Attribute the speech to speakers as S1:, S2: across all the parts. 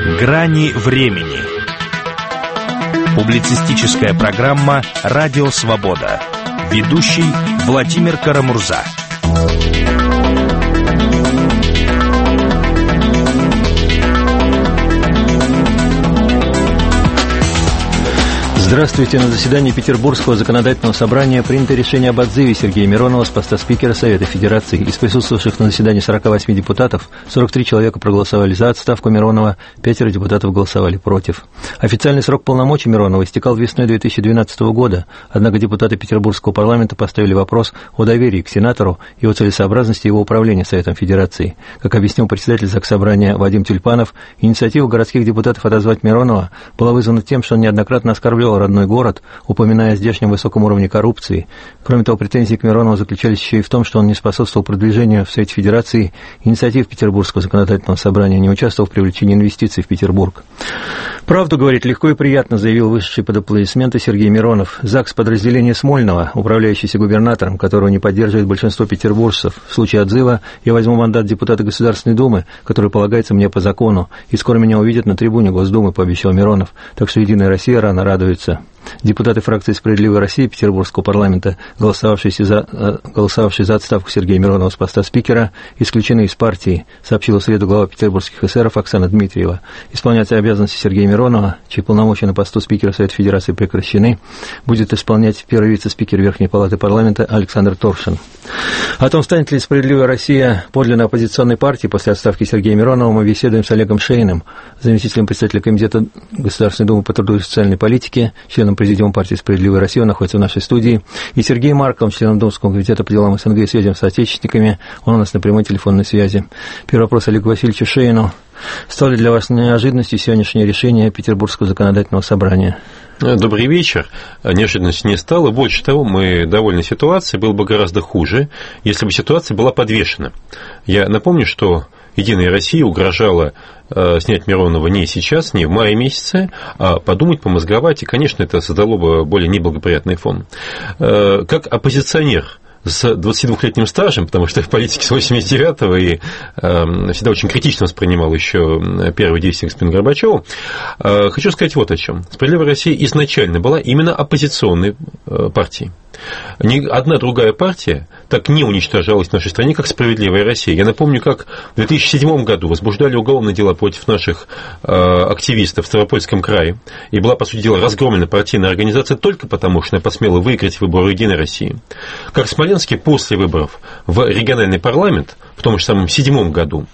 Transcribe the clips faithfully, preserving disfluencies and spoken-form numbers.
S1: Грани времени. Публицистическая программа «Радио Свобода». Ведущий Владимир Карамурза.
S2: Здравствуйте. На заседании Петербургского законодательного собрания принято решение об отзыве Сергея Миронова с поста спикера Совета Федерации. Из присутствовавших на заседании сорок восемь депутатов сорок три человека проголосовали за отставку Миронова, пятеро депутатов голосовали против. Официальный срок полномочий Миронова истекал весной две тысячи двенадцатого года, однако депутаты Петербургского парламента поставили вопрос о доверии к сенатору и о целесообразности его управления Советом Федерации. Как объяснил председатель Заксобрания Вадим Тюльпанов, инициатива городских депутатов отозвать Миронова была вызвана тем, что он неоднократно оскорблял родной город, упоминая о здешнем высоком уровне коррупции. Кроме того, претензии к Миронову заключались еще и в том, что он не способствовал продвижению в Совете Федерации инициатив Петербургского законодательного собрания, не участвовал в привлечении инвестиций в Петербург. «Правду говорить легко и приятно», заявил вышедший под аплодисменты Сергей Миронов. ЗАГС подразделения Смольного, управляющийся губернатором, которого не поддерживает большинство петербуржцев. В случае отзыва я возьму мандат депутата Государственной Думы, который полагается мне по закону, и скоро меня увидят на трибуне Госдумы, пообещал Миронов. Так что «Единая Россия» рано радуется. Депутаты фракции «Справедливая Россия» Петербургского парламента, голосовавшие за, голосовавшие за отставку Сергея Миронова с поста спикера, исключены из партии, сообщила в среду глава петербургских эсеров Оксана Дмитриева. Исполнять обязанности Сергея Миронова, чьи полномочия на посту спикера Совета Федерации прекращены, будет исполнять первый вице-спикер Верхней Палаты парламента Александр Торшин. О том, станет ли «Справедливая Россия» подлинно оппозиционной партией после отставки Сергея Миронова, мы беседуем с Олегом Шейным, заместителем председателя Комитета Государственной Думы по труду и социальной политике, членом Президиума партии «Справедливая Россия», он находится в нашей студии, и Сергеем Марковым, членом Думского комитета по делам СНГ и связям с соотечественниками, он у нас на прямой телефонной связи. Первый вопрос Олегу Васильевичу Шейну. Стало ли для вас неожиданностью сегодняшнее решение Петербургского законодательного собрания?
S3: Добрый вечер. Неожиданности не стало. Больше того, мы довольны ситуацией. Было бы гораздо хуже, если бы ситуация была подвешена. Я напомню, что «Единая Россия» угрожала э, снять Миронова не сейчас, не в мае месяце, а подумать, помозговать, и, конечно, это создало бы более неблагоприятный фон. Э, как оппозиционер с двадцатидвухлетним стажем, потому что я в политике с восемьдесят девятого и э, всегда очень критично воспринимал еще первые действия господина Горбачева, э, хочу сказать вот о чем. «Справедливая Россия» изначально была именно оппозиционной э, партией. Ни одна другая партия так не уничтожалась в нашей стране, как «Справедливая Россия». Я напомню, как в две тысячи седьмом году возбуждали уголовные дела против наших э, активистов в Ставропольском крае, и была, по сути дела, разгромлена партийная организация только потому, что она посмела выиграть выборы «Единой России». Как в Смоленске после выборов в региональный парламент в том же самом седьмом году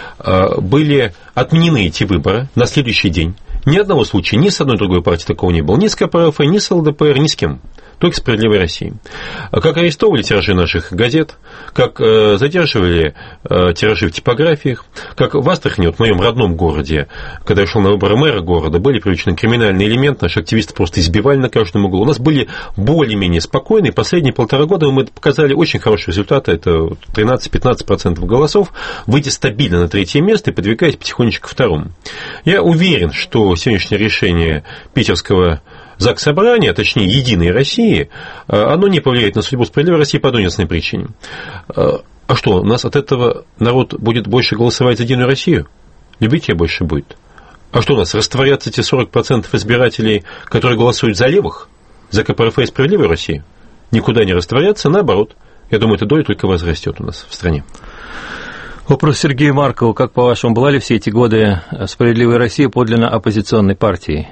S3: э, были отменены эти выборы на следующий день. Ни одного случая, ни с одной другой партией такого не было, ни с ка пэ эф, ни с эл дэ пэ эр, ни с кем. Только «Справедливой России». Как арестовывали тиражи наших газет, как э, задерживали э, тиражи в типографиях, как в Астрахани, вот в моем родном городе, когда я шел на выборы мэра города, были привлечены криминальные элементы, наши активисты просто избивали на каждом углу. У нас были более-менее спокойные. Последние полтора года мы показали очень хорошие результаты, это тринадцать-пятнадцать процентов голосов, выйдя стабильно на третье место и подвигаясь потихонечку к второму. Я уверен, что сегодняшнее решение питерского Заксобрания, точнее, «Единой России», оно не повлияет на судьбу «Справедливой России» по одной единственной причине. А что, у нас от этого народ будет больше голосовать за «Единую Россию»? Любить ее больше будет. А что, у нас растворятся те сорок процентов избирателей, которые голосуют за левых, за ка пэ эф и «Справедливую Россию»? Никуда не растворятся, наоборот. Я думаю, эта доля только возрастет у нас в стране.
S2: Вопрос Сергею Маркову. Как, по-вашему, была ли все эти годы «Справедливая Россия» подлинно оппозиционной партией?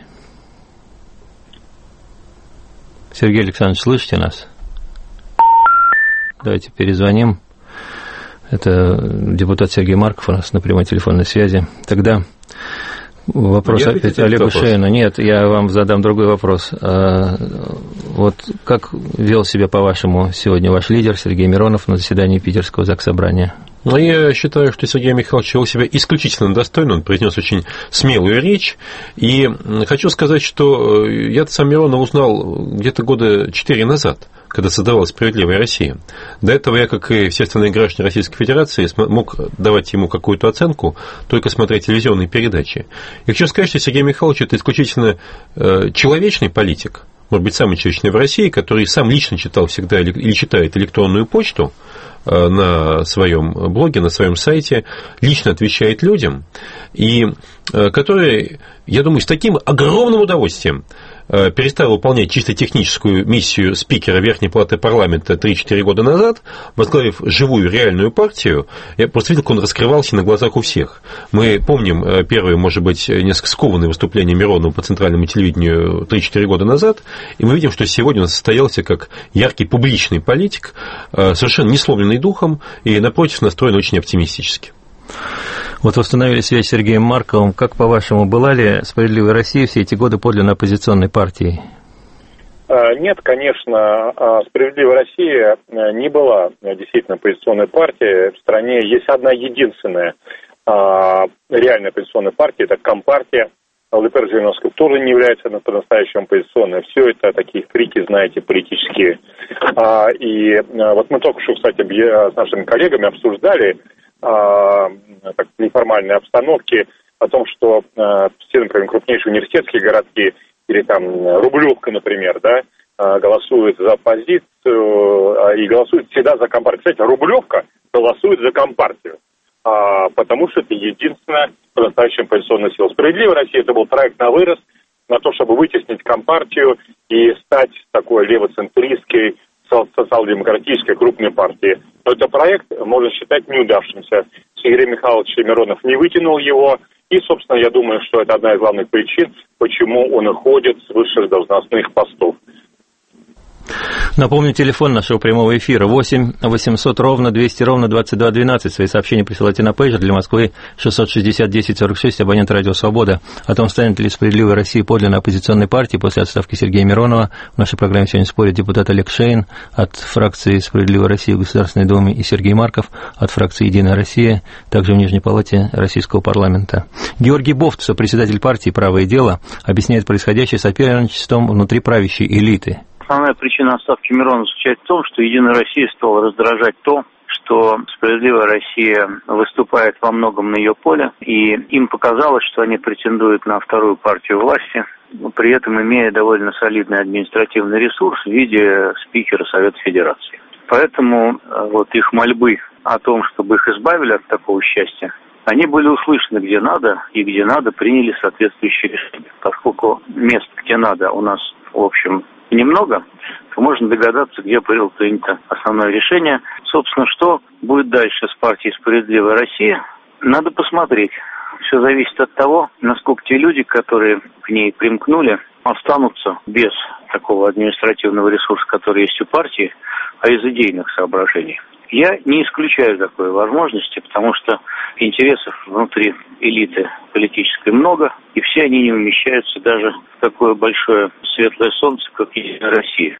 S2: Сергей Александрович, слышите нас? Давайте перезвоним. Это депутат Сергей Марков у нас на прямой телефонной связи. Тогда вопрос я опять Олегу Шейну. Нет, я вам задам другой вопрос. Вот как вел себя, по-вашему, сегодня ваш лидер Сергей Миронов на заседании Питерского Заксобрания?
S3: Ну, я считаю, что Сергей Михайлович вел себя исключительно достойно, он произнес очень смелую речь, и хочу сказать, что я-то сам Миронова узнал где-то года четыре назад, когда создавалась «Справедливая Россия». До этого я, как и все остальные граждане Российской Федерации, мог давать ему какую-то оценку, только смотреть телевизионные передачи. Я хочу сказать, что Сергей Михайлович – это исключительно человечный политик. может быть, самый человечный в России, который сам лично читал всегда или читает электронную почту на своем блоге, на своем сайте, лично отвечает людям, и который, я думаю, с таким огромным удовольствием перестал выполнять чисто техническую миссию спикера Верхней Палаты парламента три-четыре года назад, возглавив живую реальную партию. Я просто видел, как он раскрывался на глазах у всех. Мы помним первые, может быть, несколько скованные выступления Миронова по центральному телевидению три-четыре года назад, и мы видим, что сегодня он состоялся как яркий публичный политик, совершенно не сломленный духом и, напротив, настроен очень оптимистически.
S2: Вот восстановили связь с Сергеем Марковым. Как, по-вашему, была ли «Справедливая Россия» все эти годы подлинно оппозиционной партией?
S4: Нет, конечно, «Справедливая Россия» не была действительно оппозиционной партией. В стране есть одна единственная реальная оппозиционная партия, это Компартия. ЛДПР Жириновского тоже не является по-настоящему оппозиционной. Все это такие крики, знаете, политические. И вот мы только что, кстати, с нашими коллегами обсуждали так, в неформальной обстановке о том, что все, например, крупнейшие университетские городки или там Рублевка, например, да, голосуют за оппозицию и голосуют всегда за Компартию. Кстати, Рублевка голосует за Компартию, потому что это единственная по-настоящему оппозиционная сила. «Справедливая Россия» — это был проект на вырост, на то, чтобы вытеснить Компартию и стать такой левоцентристской, социал-демократической крупной партией. Но этот проект можно считать неудавшимся. Сергей Михайлович Миронов не вытянул его, и, собственно, я думаю, что это одна из главных причин, почему он уходит с высших должностных постов.
S2: Напомню, телефон нашего прямого эфира восемь восемьсот ровно двести ровно двадцать два двенадцать. Свои сообщения присылайте на пейджер для Москвы шестьсот шестьдесят десять сорок шесть, абонент радио «Свобода». О том, станет ли «Справедливая Россия» подлинно оппозиционной партией после отставки Сергея Миронова. В нашей программе сегодня спорят депутат Олег Шейн от фракции «Справедливая Россия» в Государственной Думе и Сергей Марков от фракции «Единая Россия», также в Нижней Палате Российского парламента. Георгий Бофт, сопредседатель партии «Правое дело», объясняет происходящее соперничеством внутри правящей элиты.
S5: Основная причина отставки Миронова заключается в том, что «Единая Россия» стала раздражать то, что «Справедливая Россия» выступает во многом на ее поле, и им показалось, что они претендуют на вторую партию власти, при этом имея довольно солидный административный ресурс в виде спикера Совета Федерации. Поэтому вот их мольбы о том, чтобы их избавили от такого счастья, они были услышаны где надо, и где надо приняли соответствующие решения. Поскольку мест, где надо, у нас, в общем, немного, то можно догадаться, где было принято основное решение. Собственно, что будет дальше с партией «Справедливая Россия», надо посмотреть. Все зависит от того, насколько те люди, которые к ней примкнули, останутся без такого административного ресурса, который есть у партии, а из идейных соображений. Я не исключаю такой возможности, потому что интересов внутри элиты политической много, и все они не умещаются даже в такое большое светлое солнце, как «Единая Россия».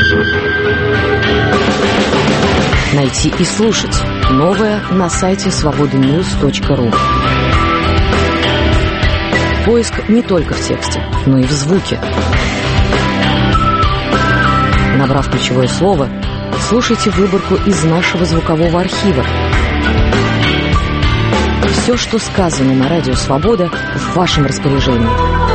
S6: Найти и слушать новое на сайте свобода ньюс точка ру. Поиск не только в тексте, но и в звуке. Набрав ключевое слово, слушайте выборку из нашего звукового архива. Все, что сказано на радио «Свобода», в вашем распоряжении.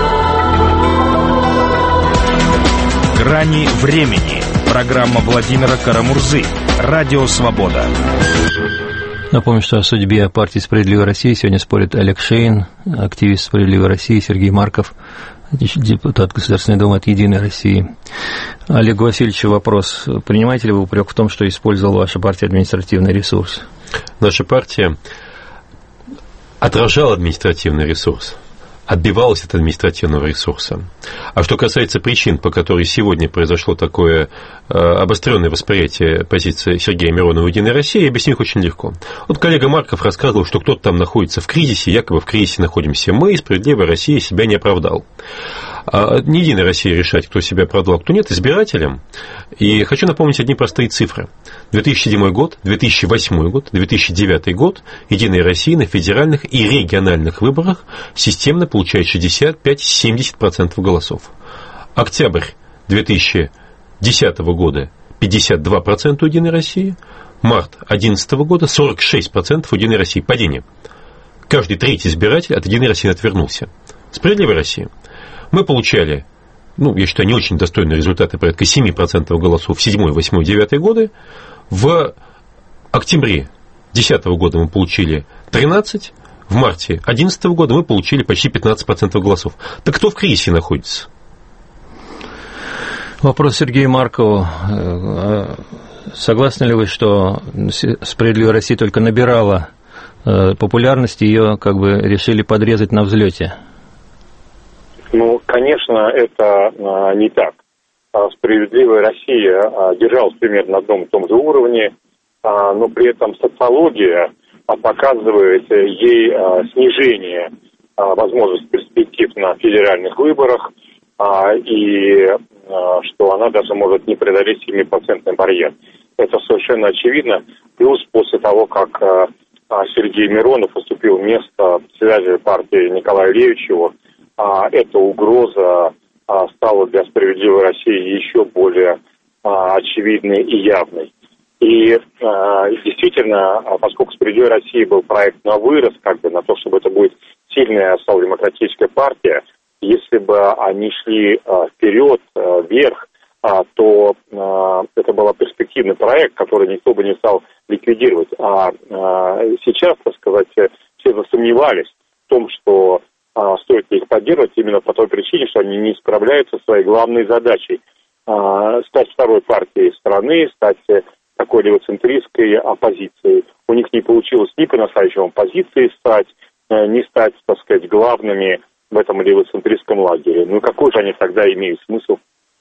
S1: «Грани времени». Программа Владимира Карамурзы. Радио «Свобода».
S2: Напомню, что о судьбе партии «Справедливая Россия» сегодня спорят Олег Шейн, активист «Справедливой России», Сергей Марков, депутат Государственной Думы от «Единой России». Олегу Васильевичу вопрос. Принимаете ли вы упрек в том, что использовала ваша партия административный ресурс?
S3: Наша партия отражала административный ресурс, отбивалась от административного ресурса. А что касается причин, по которой сегодня произошло такое э, обостренное восприятие позиции Сергея Миронова в «Единой России», я объясню их очень легко. Вот коллега Марков рассказывал, что кто-то там находится в кризисе, якобы в кризисе находимся мы, и «Справедливая Россия» себя не оправдал. А не «Единая Россия» решать, кто себя оправдал, кто нет, избирателям. И хочу напомнить одни простые цифры. две тысячи седьмой год, две тысячи восьмой год, две тысячи девятый год «Единая Россия» на федеральных и региональных выборах системно получает шестьдесят пять - семьдесят процентов голосов. Октябрь две тысячи десятого года пятьдесят два процента у «Единой России», март две тысячи одиннадцатого года сорок шесть процентов у «Единой России». Падение. Каждый третий избиратель от «Единой России» отвернулся. «Справедливая Россия». Мы получали ну, я считаю, не очень достойные результаты, порядка семь процентов голосов в седьмой, восьмой, девятый годы. В октябре две тысячи десятого года мы получили тринадцать, в марте две тысячи одиннадцатого года мы получили почти пятнадцать процентов голосов. Так кто в кризисе находится?
S2: Вопрос Сергею Маркову. Согласны ли вы, что «Справедливая Россия» только набирала популярность, ее как бы решили подрезать на взлете?
S4: Ну, конечно, это не так. «Справедливая Россия» держалась примерно на одном и том же уровне, но при этом социология показывает ей снижение возможностей перспектив на федеральных выборах, и что она даже может не преодолеть семипроцентный барьер. Это совершенно очевидно. Плюс после того, как Сергей Миронов уступил место председателя партии Николаю Левичеву, эта угроза стала для «Справедливой России» еще более очевидной и явной. И действительно, поскольку «Справедливая Россия» был проект на вырос, как бы на то, чтобы это будет сильная социал-демократическая партия, если бы они шли вперед, вверх, то это был перспективный проект, который никто бы не стал ликвидировать. А сейчас, так сказать, все засомневались в том, что стоит ли их поддерживать именно по той причине, что они не справляются со своей главной задачей стать второй партией страны, стать такой левоцентристской оппозицией. У них не получилось ни по-настоящему оппозиции стать, ни стать, так сказать, главными в этом левоцентристском лагере. Ну, какой же они тогда имеют смысл?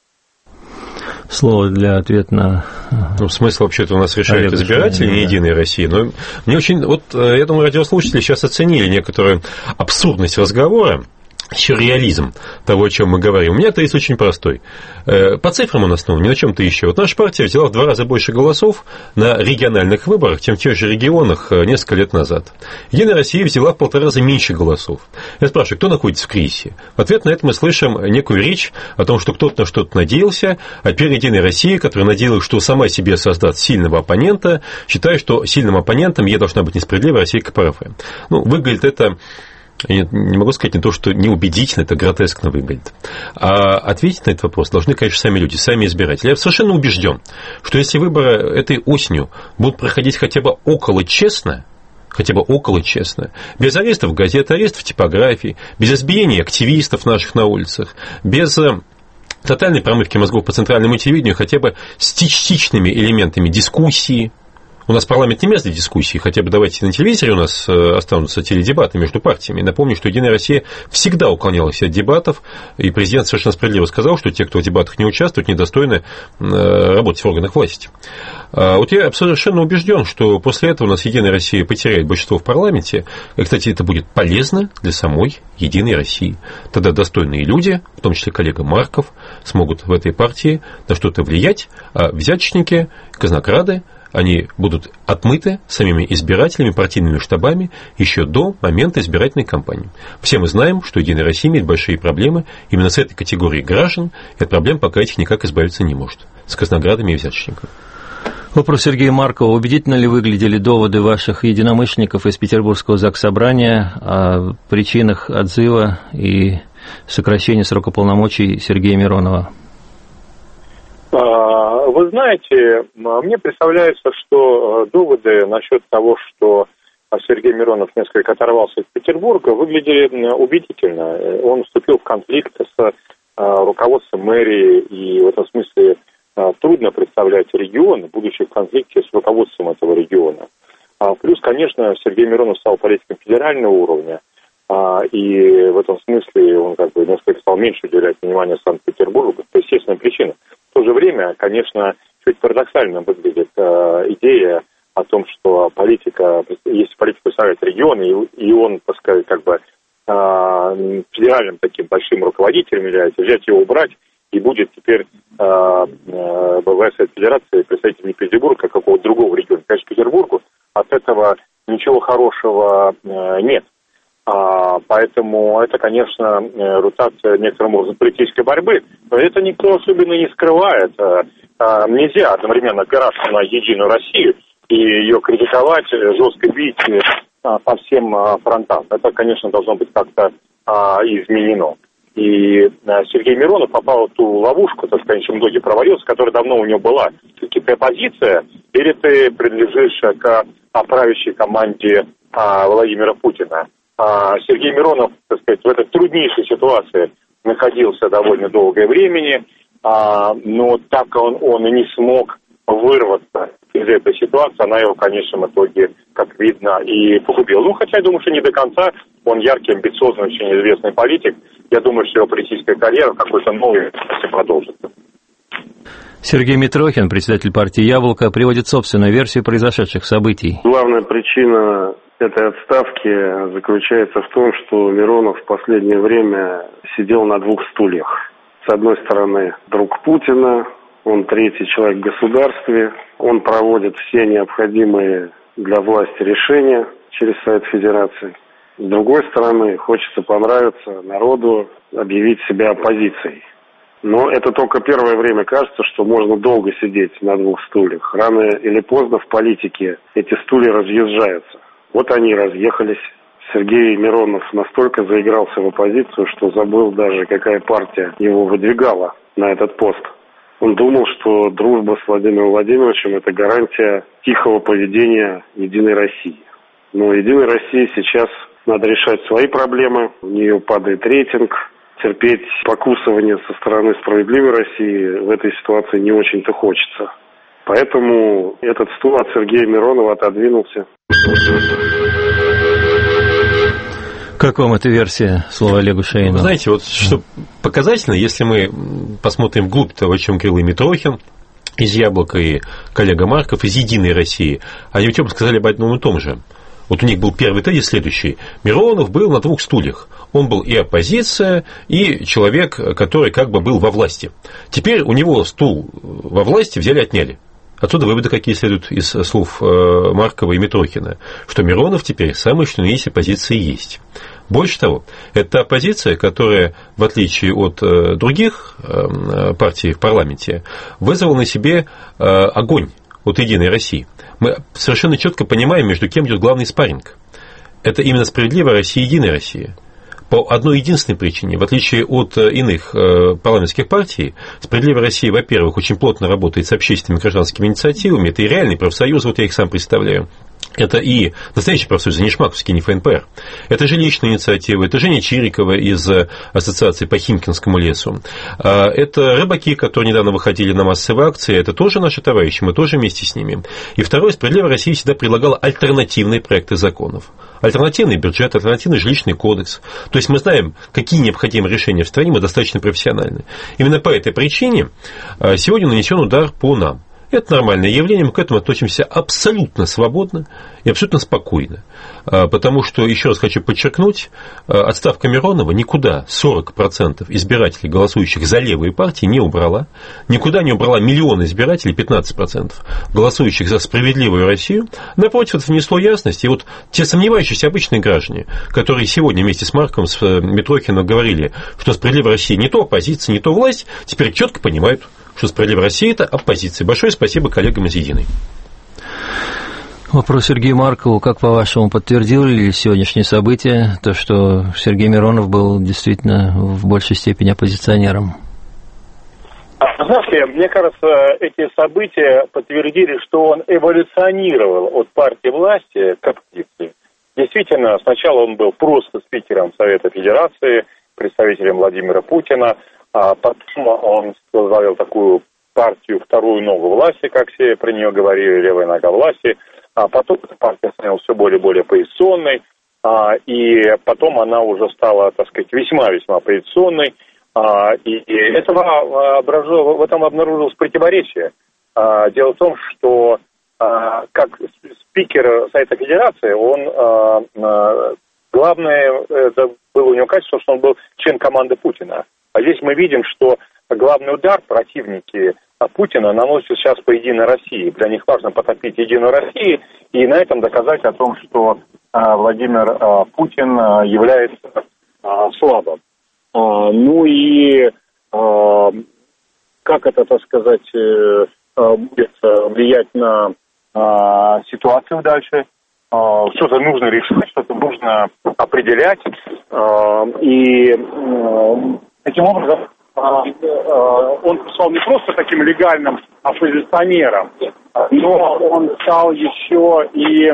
S2: Слово для ответа на...
S3: Ну, смысл вообще-то у нас решает избиратели, не «Единой России». Но мне очень... Вот, я думаю, радиослушатели сейчас оценили некоторую абсурдность разговора, сюрреализм того, о чем мы говорим. У меня тезис очень простой. По цифрам он основан, ни на чем-то еще. Вот наша партия взяла в два раза больше голосов на региональных выборах, чем в тех же регионах несколько лет назад. «Единая Россия» взяла в полтора раза меньше голосов. Я спрашиваю, кто находится в кризисе? В ответ на это мы слышим некую речь о том, что кто-то на что-то надеялся, а теперь «Единая Россия», которая надеялась, что сама себе создаст сильного оппонента, считает, что сильным оппонентом ей должна быть несправедливая Россия КПРФ. Ну, выглядит это... Я не могу сказать не то, что неубедительно, это гротескно выглядит. А ответить на этот вопрос должны, конечно, сами люди, сами избиратели. Я совершенно убежден, что если выборы этой осенью будут проходить хотя бы около честно, хотя бы около честно, без арестов газет, арестов типографий, без избиения активистов наших на улицах, без тотальной промывки мозгов по центральному телевидению, хотя бы с частичными элементами дискуссии. У нас парламент не место для дискуссий, хотя бы давайте на телевизоре у нас останутся теледебаты между партиями. Напомню, что «Единая Россия» всегда уклонялась от дебатов, и президент совершенно справедливо сказал, что те, кто в дебатах не участвуют, недостойны работать в органах власти. Вот я совершенно убежден, что после этого у нас «Единая Россия» потеряет большинство в парламенте. И, кстати, это будет полезно для самой «Единой России». Тогда достойные люди, в том числе коллега Марков, смогут в этой партии на что-то влиять, а взяточники, казнокрады, они будут отмыты самими избирателями, партийными штабами еще до момента избирательной кампании. Все мы знаем, что «Единая Россия» имеет большие проблемы именно с этой категорией граждан, и от проблем пока этих никак избавиться не может. С казноградами и взяточниками.
S2: Вопрос Сергея Маркова. Убедительно ли выглядели доводы ваших единомышленников из Петербургского заксобрания о причинах отзыва и сокращения срока полномочий Сергея Миронова?
S4: Вы знаете, мне представляется, что доводы насчет того, что Сергей Миронов несколько оторвался от Петербурга, выглядели убедительно. Он вступил в конфликт с руководством мэрии, и в этом смысле трудно представлять регион, будучи в конфликте с руководством этого региона. Плюс, конечно, Сергей Миронов стал политиком федерального уровня, и в этом смысле он как бы несколько стал меньше уделять внимания Санкт-Петербургу, по естественной причине. В то же время, конечно, чуть парадоксально выглядит э, идея о том, что политика, если политика представляет регион, и, и он, так сказать, как бы э, федеральным таким большим руководителем является, взять его, убрать, и будет теперь э, э, в Совете Федерации представитель не Петербурга, а какого-то другого региона. Конечно, Петербургу от этого ничего хорошего э, нет. А, поэтому это, конечно, ротация некоторым образом политической борьбы, но это никто особенно не скрывает. А, а, нельзя одновременно опираться на «Единую Россию» и ее критиковать, жестко бить а, по всем а, фронтам. Это, конечно, должно быть как-то а, изменено. И Сергей Миронов попал в ту ловушку, так сказать, чем многие провалился, которая давно у него была. Все-таки ты оппозиция, или ты принадлежишь к правящей команде а, Владимира Путина. А Сергей Миронов, так сказать, в этой труднейшей ситуации находился довольно долгое время, а, но так он, он и не смог вырваться из этой ситуации. Она его в конечном итоге, как видно, и погубила. Ну, хотя я думаю, что не до конца. Он яркий, амбициозный, очень известный политик. Я думаю, что его политическая карьера в какой-то новой продолжится.
S2: Сергей Митрохин, председатель партии «Яблоко», приводит собственную версию произошедших событий.
S7: Главная причина этой отставки заключается в том, что Миронов в последнее время сидел на двух стульях. С одной стороны, друг Путина, он третий человек в государстве, он проводит все необходимые для власти решения через Совет Федерации. С другой стороны, хочется понравиться народу, объявить себя оппозицией. Но это только первое время кажется, что можно долго сидеть на двух стульях. Рано или поздно в политике эти стулья разъезжаются. Вот они разъехались. Сергей Миронов настолько заигрался в оппозицию, что забыл даже, какая партия его выдвигала на этот пост. Он думал, что дружба с Владимиром Владимировичем – это гарантия тихого поведения «Единой России». Но «Единой России» сейчас надо решать свои проблемы, у нее падает рейтинг. Терпеть покусывание со стороны «Справедливой России» в этой ситуации не очень-то хочется. Поэтому этот стул от Сергея Миронова отодвинулся.
S2: Как вам эта версия, слово Олегу Шейну?
S3: Вы знаете, вот что показательно, если мы посмотрим вглубь того, о чем говорил и Митрохин из «Яблока», и коллега Марков из «Единой России», они ведь оба сказали об одном и том же. Вот у них был первый тезис следующий. Миронов был на двух стульях. Он был и оппозиция, и человек, который как бы был во власти. Теперь у него стул во власти взяли, отняли. Отсюда выводы какие следуют из слов Маркова и Митрохина, что Миронов теперь самый что ни есть оппозиция есть. Больше того, это оппозиция, которая, в отличие от других партий в парламенте, вызвала на себе огонь от «Единой России». Мы совершенно четко понимаем, между кем идет главный спарринг. Это именно «Справедливая Россия» и «Единая Россия». По одной единственной причине, в отличие от иных парламентских партий, «Справедливая Россия», во-первых, очень плотно работает с общественными гражданскими инициативами. Это и реальный профсоюз, вот я их сам представляю. Это и настоящий профсоюз, не Шмаковский, не ФНПР. Это жилищная инициатива, это Женя Чирикова из Ассоциации по Химкинскому лесу. Это рыбаки, которые недавно выходили на массовые акции, это тоже наши товарищи, мы тоже вместе с ними. И второе, «Справедливая Россия» всегда предлагала альтернативные проекты законов. Альтернативный бюджет, альтернативный жилищный кодекс. То есть мы знаем, какие необходимые решения в стране, мы достаточно профессиональны. Именно по этой причине сегодня нанесен удар по нам. Это нормальное явление, мы к этому относимся абсолютно свободно и абсолютно спокойно. Потому что, еще раз хочу подчеркнуть, отставка Миронова никуда сорок процентов избирателей, голосующих за левые партии, не убрала. Никуда не убрала миллионы избирателей, пятнадцать процентов, голосующих за «Справедливую Россию». Напротив, это внесло ясность. И вот те сомневающиеся обычные граждане, которые сегодня вместе с Марковым, с Митрохиным говорили, что «Справедливая Россия» не то оппозиция, не то власть, теперь четко понимают, что «Справедливая Россия» – это оппозиция. Большое спасибо коллегам из «Единой».
S2: Вопрос Сергею Маркову. Как, по-вашему, подтвердили ли сегодняшние события то, что Сергей Миронов был действительно в большей степени оппозиционером?
S4: Знаете, мне кажется, эти события подтвердили, что он эволюционировал от партии власти к оппозиции. Действительно, сначала он был просто спикером Совета Федерации, представителем Владимира Путина, а потом он возглавил такую партию «Вторую ногу власти», как все про нее говорили, «Левая нога власти», а потом эта партия становилась все более и более оппозиционной, а, и потом она уже стала, так сказать, весьма-весьма оппозиционной, а, и, и этого, в этом обнаружилось противоречие. А, дело в том, что а, как спикер Совета Федерации, он, а, а, главное, это было у него качество, что он был член команды Путина. А здесь мы видим, что главный удар противники Путина наносят сейчас по «Единой России». Для них важно потопить «Единую Россию» и на этом доказать о том, что а, Владимир а, Путин а, является а, слабым. А, ну и а, как это, так сказать, а, будет влиять на а, ситуацию дальше? А, что-то нужно решать, что-то нужно определять. А, и а, таким образом он стал не просто таким легальным оппозиционером, но он стал еще и...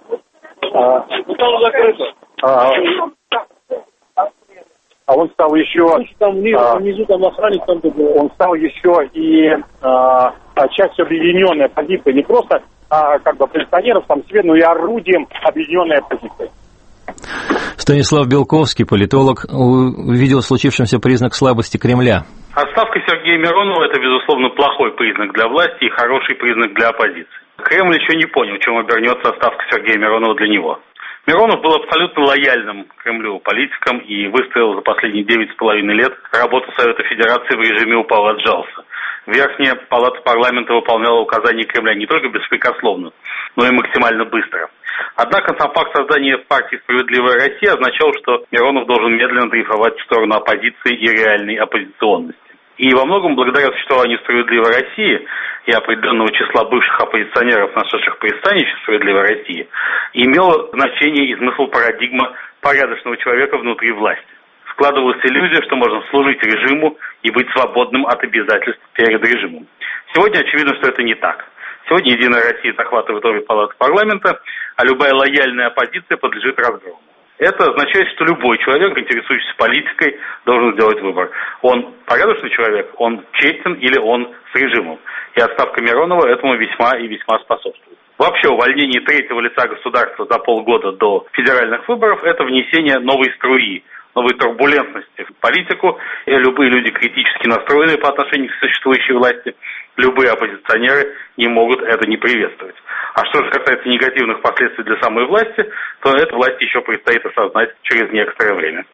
S4: А он стал еще... Там внизу, а, внизу там охранник там был. Он стал еще и а, частью объединенной оппозиции. Не просто а, как бы оппозиционеров сам себе, но и орудием объединенной оппозиции.
S2: Станислав Белковский, политолог, увидел в случившемся признак слабости Кремля.
S8: Отставка Сергея Миронова – это, безусловно, плохой признак для власти и хороший признак для оппозиции. Кремль еще не понял, чем обернется отставка Сергея Миронова для него. Миронов был абсолютно лояльным Кремлю политиком и выстроил за последние девять с половиной лет работу Совета Федерации в режиме «упал, отжался». Верхняя палата парламента выполняла указания Кремля не только беспрекословно, но и максимально быстро. Однако сам факт создания партии «Справедливая Россия» означал, что Миронов должен медленно дрейфовать в сторону оппозиции и реальной оппозиционности. И во многом благодаря существованию «Справедливой России» и определенного числа бывших оппозиционеров, нашедших пристанище «Справедливой России», имело значение и смысл парадигма порядочного человека внутри власти. Складывалась иллюзия, что можно служить режиму и быть свободным от обязательств перед режимом. Сегодня очевидно, что это не так. Сегодня «Единая Россия» захватывает обе палаты парламента, а любая лояльная оппозиция подлежит разгрому. Это означает, что любой человек, интересующийся политикой, должен сделать выбор. Он порядочный человек, он честен или он с режимом. И отставка Миронова этому весьма и весьма способствует. Вообще, увольнение третьего лица государства за полгода до федеральных выборов – это внесение новой струи, новой турбулентности в политику. И любые люди, критически настроенные по отношению к существующей власти, любые оппозиционеры не могут это не приветствовать. А что же касается негативных последствий для самой власти, то этой власти еще предстоит осознать через некоторое время.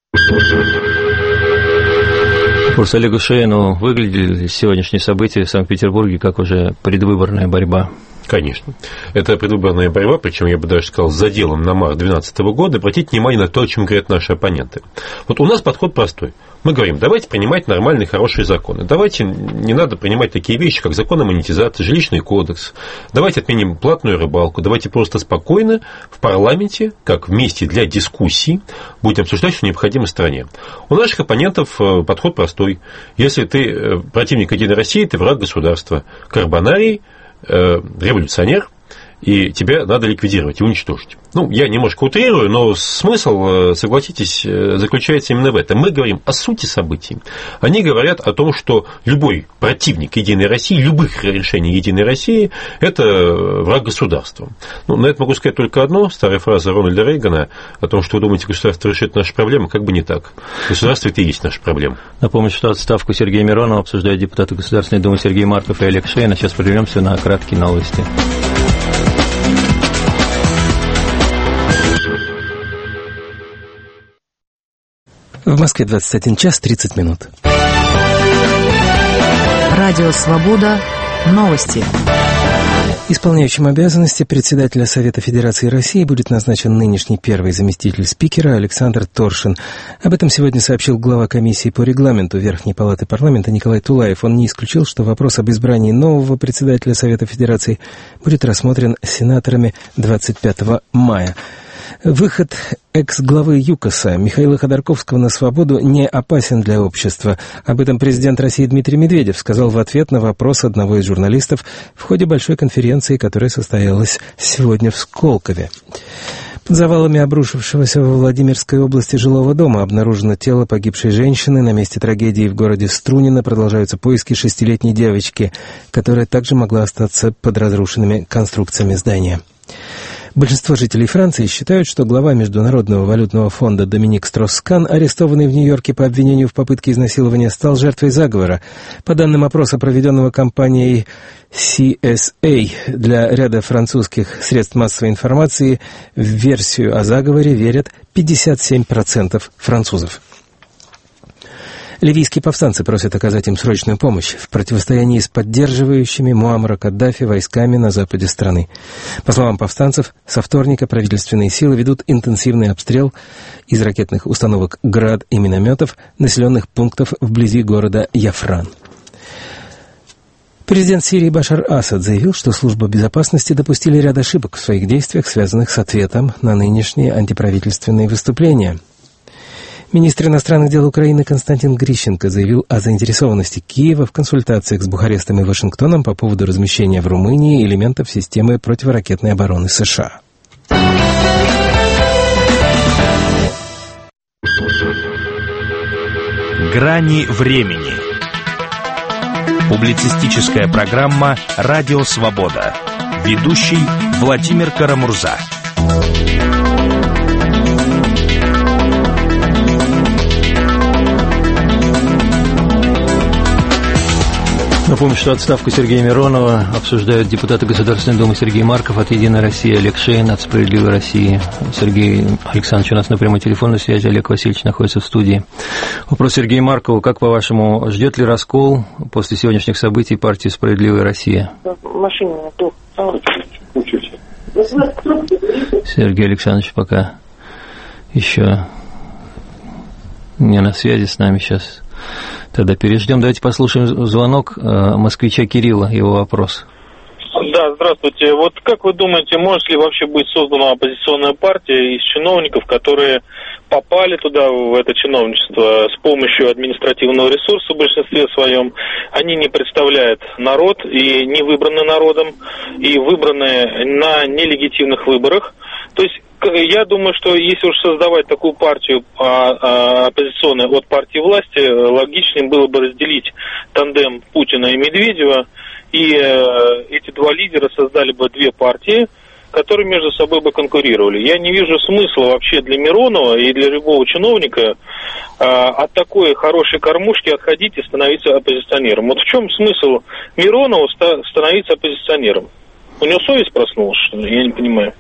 S2: Курс Олегу Шейну, выглядели сегодняшние события в Санкт-Петербурге как уже предвыборная борьба?
S3: Конечно. Это предвыборная борьба, причем я бы даже сказал, с заделом на март две тысячи двенадцатого года. Обратите внимание на то, о чем говорят наши оппоненты. Вот у нас подход простой. Мы говорим, давайте принимать нормальные, хорошие законы. Давайте не надо принимать такие вещи, как закон о монетизации, жилищный кодекс. Давайте отменим платную рыбалку. Давайте просто спокойно в парламенте, как вместе для дискуссий, будем обсуждать, что необходимо стране. У наших оппонентов подход простой. Если ты противник Единой России, ты враг государства. Карбонарий, революционер, и тебя надо ликвидировать и уничтожить. Ну, я немножко утрирую, но смысл, согласитесь, заключается именно в этом. Мы говорим о сути событий. Они говорят о том, что любой противник Единой России, любых решений Единой России – это враг государства. Ну, на это могу сказать только одно. Старая фраза Рональда Рейгана о том, что вы думаете, государство решит наши проблемы, как бы не так. Государство – это и есть наша проблема.
S2: Напомню, что отставку Сергея Миронова обсуждают депутаты Государственной Думы Сергей Марков и Олег Шейн. А сейчас прервемся на краткие новости.
S9: В Москве двадцать один час тридцать минут.
S6: Радио «Свобода». Новости.
S9: Исполняющим обязанности председателя Совета Федерации России будет назначен нынешний первый заместитель спикера Александр Торшин. Об этом сегодня сообщил глава комиссии по регламенту Верхней палаты парламента Николай Тулаев. Он не исключил, что вопрос об избрании нового председателя Совета Федерации будет рассмотрен сенаторами двадцать пятого мая. Выход экс-главы ЮКОСа Михаила Ходорковского на свободу не опасен для общества. Об этом президент России Дмитрий Медведев сказал в ответ на вопрос одного из журналистов в ходе большой конференции, которая состоялась сегодня в Сколково. Под завалами обрушившегося во Владимирской области жилого дома обнаружено тело погибшей женщины. На месте трагедии в городе Струнино продолжаются поиски шестилетней девочки, которая также могла остаться под разрушенными конструкциями здания. Большинство жителей Франции считают, что глава Международного валютного фонда Доминик Стросс-Кан, арестованный в Нью-Йорке по обвинению в попытке изнасилования, стал жертвой заговора. По данным опроса, проведенного компанией си эс эй для ряда французских средств массовой информации, в версию о заговоре верят пятьдесят семь процентов французов. Ливийские повстанцы просят оказать им срочную помощь в противостоянии с поддерживающими Муаммара Каддафи войсками на западе страны. По словам повстанцев, со вторника правительственные силы ведут интенсивный обстрел из ракетных установок «Град» и минометов населенных пунктов вблизи города Яфран. Президент Сирии Башар Асад заявил, что службы безопасности допустили ряд ошибок в своих действиях, связанных с ответом на нынешние антиправительственные выступления. Министр иностранных дел Украины Константин Грищенко заявил о заинтересованности Киева в консультациях с Бухарестом и Вашингтоном по поводу размещения в Румынии элементов системы противоракетной обороны США.
S1: Грани времени. Публицистическая программа «Радио Свобода». Ведущий Владимир Карамурза.
S2: Напомню, что отставку Сергея Миронова обсуждают депутаты Государственной Думы Сергей Марков от «Единой России», Олег Шейн от «Справедливой России». Сергей Александрович у нас на прямой телефонной связи, Олег Васильевич находится в студии. Вопрос Сергею Маркову. Как, по-вашему, ждет ли раскол после сегодняшних событий партии «Справедливая Россия»? Сергей Александрович пока еще не на связи с нами сейчас. Тогда переждем. Давайте послушаем звонок москвича Кирилла, его вопрос.
S10: Да, здравствуйте. Вот как вы думаете, может ли вообще быть создана оппозиционная партия из чиновников, которые попали туда, в это чиновничество, с помощью административного ресурса в большинстве своем? Они не представляют народ и не выбраны народом, и выбраны на нелегитимных выборах. То есть я думаю, что если уж создавать такую партию а, а, оппозиционную от партии власти, логичнее было бы разделить тандем Путина и Медведева, и э, эти два лидера создали бы две партии, которые между собой бы конкурировали. Я не вижу смысла вообще для Миронова и для любого чиновника э, от такой хорошей кормушки отходить и становиться оппозиционером. Вот в чем смысл Миронова ста- становиться оппозиционером? У него совесть проснулась, что ли? Я не понимаю.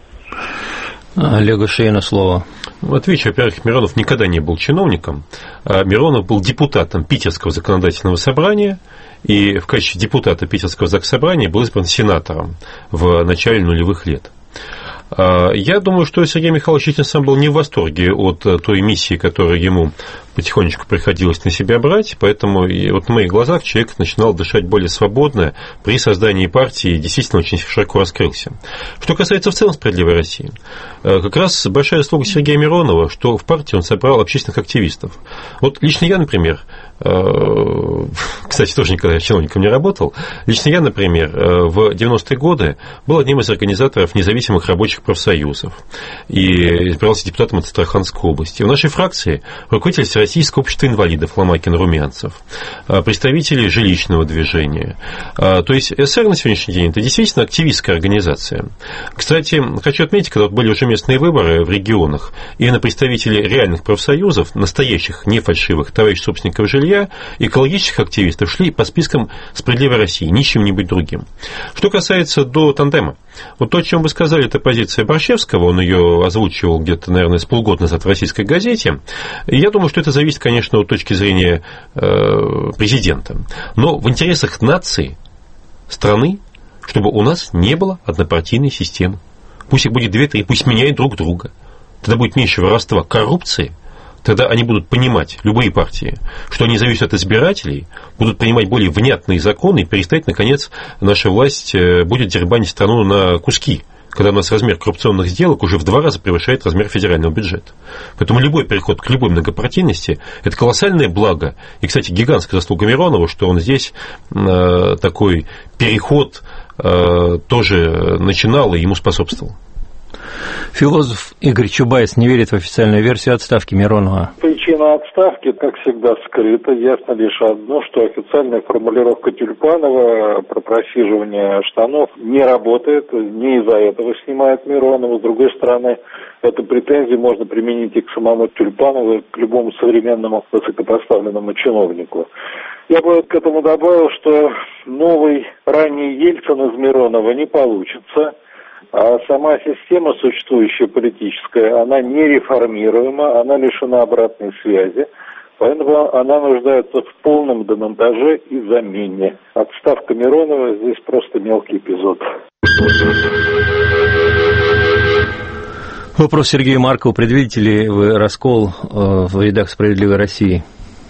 S2: Олегу Шейну слово.
S3: Отвечу, во-первых, Миронов никогда не был чиновником. Миронов был депутатом Питерского законодательного собрания, и в качестве депутата Питерского заксобрания был избран сенатором в начале нулевых лет. Я думаю, что Сергей Михайлович сам был не в восторге от той миссии, которую ему потихонечку приходилось на себя брать, поэтому вот в моих глазах человек начинал дышать более свободно при создании партии и действительно очень широко раскрылся. Что касается в целом «Справедливой России», как раз большая заслуга Сергея Миронова, что в партии он собрал общественных активистов. Вот лично я, например, кстати, тоже никогда чиновником не работал, лично я, например, в девяностые годы был одним из организаторов независимых рабочих профсоюзов и избирался депутатом от Астраханской области. В нашей фракции руководитель Всероссийского общества инвалидов Ломакин-Румянцев, представители жилищного движения. То есть СССР на сегодняшний день это действительно активистская организация. Кстати, хочу отметить, когда были уже местные выборы в регионах, именно представители реальных профсоюзов, настоящих, не фальшивых, товарищей собственников жилья, экологических активистов шли по спискам «Справедливой России», ни чем-нибудь другим. Что касается до тандема, вот то, о чем вы сказали, это позиция Борщевского, он ее озвучивал где-то, наверное, с полгода назад в «Российской газете». И я думаю, что это зависит, конечно, от точки зрения э, президента. Но в интересах нации, страны, чтобы у нас не было однопартийной системы. Пусть их будет две-три, пусть меняют друг друга. Тогда будет меньше воровства, коррупции. Тогда они будут понимать, любые партии, что они зависят от избирателей, будут принимать более внятные законы и перестать, наконец, наша власть будет дербанить страну на куски, когда у нас размер коррупционных сделок уже в два раза превышает размер федерального бюджета. Поэтому любой переход к любой многопартийности – это колоссальное благо. И, кстати, гигантская заслуга Миронова, что он здесь э, такой переход э, тоже начинал и ему способствовал.
S2: Философ Игорь Чубайс не верит в официальную версию отставки Миронова.
S11: Причина отставки, как всегда, скрыта. Ясно лишь одно, что официальная формулировка Тюльпанова про просиживание штанов не работает. Не из-за этого снимает Миронова. С другой стороны, эту претензию можно применить и к самому Тюльпанову, и к любому современному высокопоставленному чиновнику. Я бы к этому добавил, что новый ранний Ельцин из Миронова не получится. А сама система существующая политическая, она не реформируема, она лишена обратной связи, поэтому она нуждается в полном демонтаже и замене. Отставка Миронова здесь просто мелкий эпизод.
S2: Вопрос Сергею Маркову. Предвидите ли вы раскол в рядах «Справедливой России»?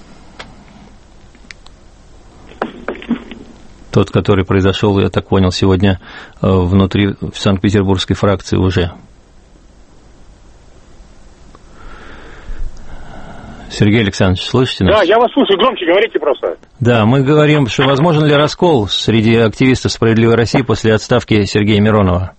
S2: Тот, который произошел, я так понял, сегодня внутри Санкт-Петербургской фракции уже. Сергей Александрович, слышите нас?
S4: Да, я вас слушаю, громче говорите просто.
S2: Да, мы говорим, что возможен ли раскол среди активистов «Справедливой России» после отставки Сергея Миронова?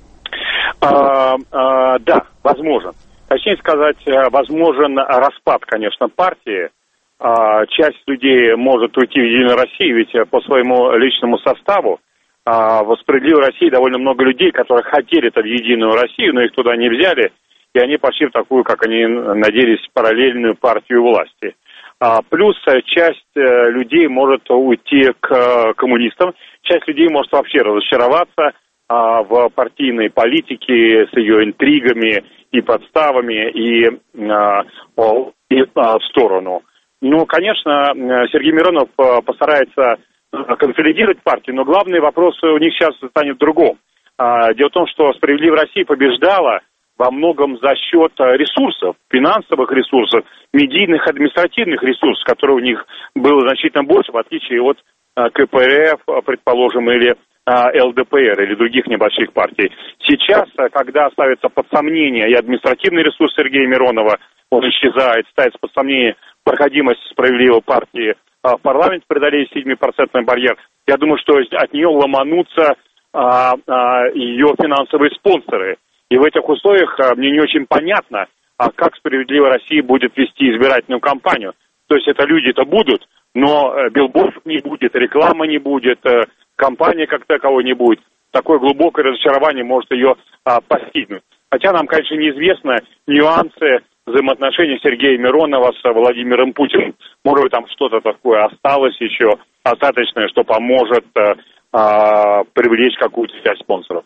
S4: А, а, да, возможен. Точнее сказать, возможен распад, конечно, партии. А, часть людей может уйти в «Единую Россию», ведь по своему личному составу а, в «Справедливой России» довольно много людей, которые хотели это в «Единую Россию», но их туда не взяли, и они пошли в такую, как они надеялись, параллельную партию власти. А, плюс часть людей может уйти к коммунистам, часть людей может вообще разочароваться а, в партийной политике с ее интригами и подставами, и, а, и а, в сторону. Ну, конечно, Сергей Миронов постарается консолидировать партию, но главный вопрос у них сейчас станет в другом. Дело в том, что «Справедливая Россия» побеждала во многом за счет ресурсов, финансовых ресурсов, медийных, административных ресурсов, которые у них было значительно больше, в отличие от ка пэ эф, предположим, или эл дэ пэ эр, или других небольших партий. Сейчас, когда ставится под сомнение и административный ресурс Сергея Миронова, он исчезает, ставится под сомнение проходимость «Справедливой партии» в парламенте, преодолеть семипроцентный барьер, я думаю, что от нее ломанутся а, а, ее финансовые спонсоры. И в этих условиях а, мне не очень понятно, а как «Справедливая Россия» будет вести избирательную кампанию. То есть это люди-то будут, но билбордов не будет, рекламы не будет, кампании как таковой не будет. Такое глубокое разочарование может ее а, постигнуть. Хотя нам, конечно, неизвестно нюансы взаимоотношений Сергея Миронова с Владимиром Путиным. Может быть, там что-то такое осталось еще остаточное, что поможет а, привлечь какую-то часть спонсоров.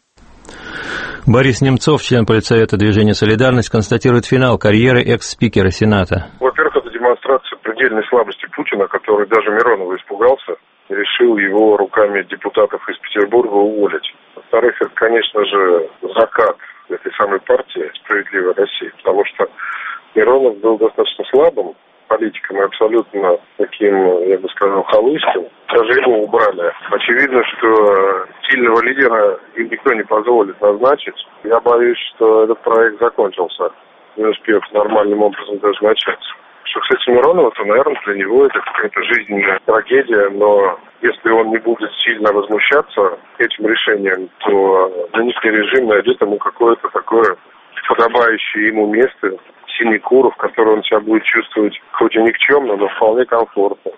S2: Борис Немцов, член Политсовета движения «Солидарность», констатирует финал карьеры экс-спикера Сената.
S12: Во-первых, это демонстрация предельной слабости Путина, который даже Миронова испугался и решил его руками депутатов из Петербурга уволить. Во-вторых, это, конечно же, закат этой самой партии «Справедливая Россия», потому что Миронов был достаточно слабым политиком и абсолютно таким, я бы сказал, халуйским. Даже его убрали. Очевидно, что сильного лидера им никто не позволит назначить. Я боюсь, что этот проект закончился, не успев нормальным образом даже начаться. Что касается Миронова, то, наверное, для него это какая-то жизненная трагедия, но если он не будет сильно возмущаться этим решением, то нынешний режим найдет ему какое-то такое подобающее ему место, синекуру, в которой он себя будет чувствовать хоть и никчемно, но вполне комфортно.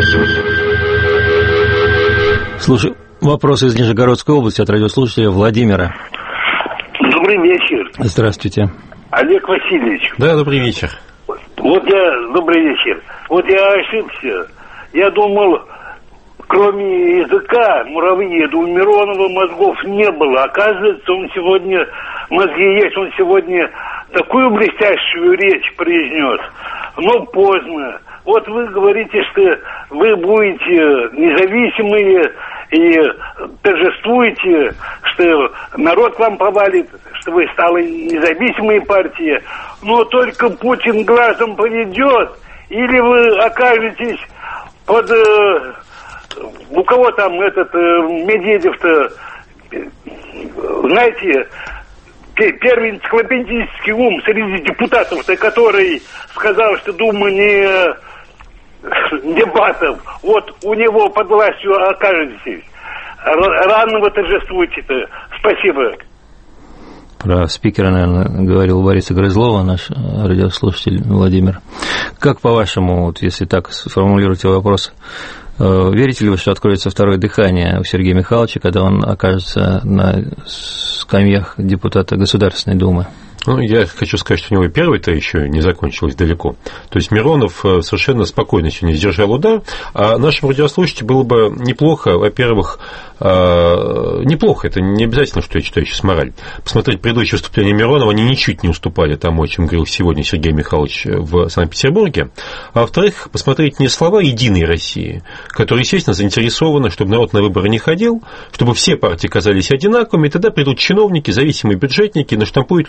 S2: Слушай, вопрос из Нижегородской области от радиослушателя Владимира.
S13: Добрый вечер.
S2: Здравствуйте.
S13: Олег Васильевич.
S3: Да, добрый вечер.
S13: Вот я, добрый вечер. Вот я ошибся. Я думал, кроме языка, муравьеда, у Миронова мозгов не было. Оказывается, он сегодня, мозги есть, он сегодня такую блестящую речь произнес. Но поздно. Вот вы говорите, что вы будете независимые и торжествуете, что народ к вам повалит, что вы стали независимой партией. Но только Путин глазом поведет, или вы окажетесь под... Э, у кого там этот э, Медведев-то, знаете, первый энциклопедический ум среди депутатов-то, который сказал, что Дума не дебатов, вот у него под властью окажетесь. Рано вы торжествуете-то. Спасибо.
S2: Про спикера, наверное, говорил Бориса Грызлова, наш радиослушатель Владимир. Как, по-вашему, вот если так сформулируете вопрос, верите ли вы, что откроется второе дыхание у Сергея Михайловича, когда он окажется на скамьях депутата Государственной Думы?
S3: Ну, я хочу сказать, что у него и первый-то еще не закончилось далеко. То есть Миронов совершенно спокойно сегодня сдержал удар, а нашим радиослушателям было бы неплохо, во-первых, неплохо, это не обязательно, что я читаю сейчас мораль, посмотреть предыдущее выступление Миронова, они ничуть не уступали тому, о чем говорил сегодня Сергей Михайлович в Санкт-Петербурге, а во-вторых, посмотреть не слова «Единой России», которые, естественно, заинтересованы, чтобы народ на выборы не ходил, чтобы все партии казались одинаковыми, и тогда придут чиновники, зависимые бюджетники, наштампуют любые голоса.